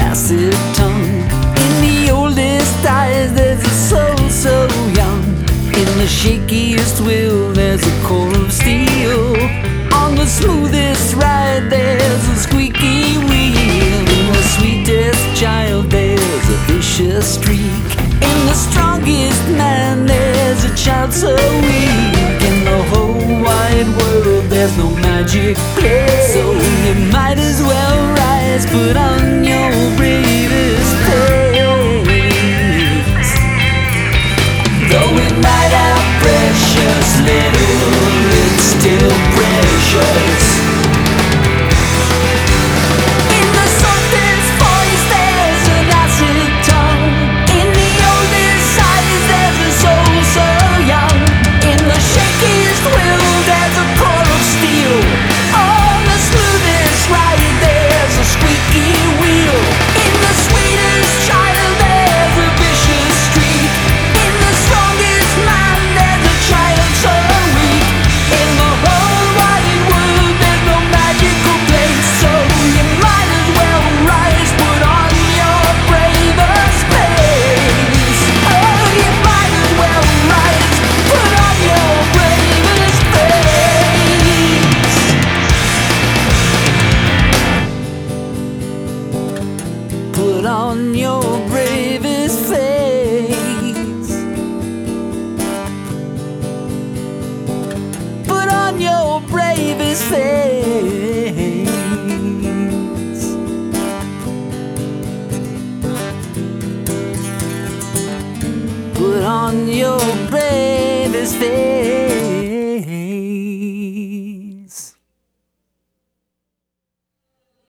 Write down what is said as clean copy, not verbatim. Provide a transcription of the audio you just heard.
acid tongue. In the oldest eyes there's a soul so young. In the shakiest will there's a core of steel. On the smoothest ride there's a squeaky wheel. In the sweetest child there's a vicious streak. In the strongest man there's a child so weak. In the whole wide world there's no magic place. So you might as well rise, put on your bravest face. Though it might have precious little, it's still precious. In the softest voice there's an acid tongue. In the oldest eyes there's a soul so young. In the shakiest will there's a core of steel. On the smoothest ride there's a squeaky wheel. In the sweetest child there's a vicious streak. In the strongest man there's a child so weak. In the whole wide world there's no magical place. So you might as well rise, put on your bravest face. Oh, you might as well rise, put on your bravest face. Put on your bravest face. Put on your bravest face. Put on your bravest face.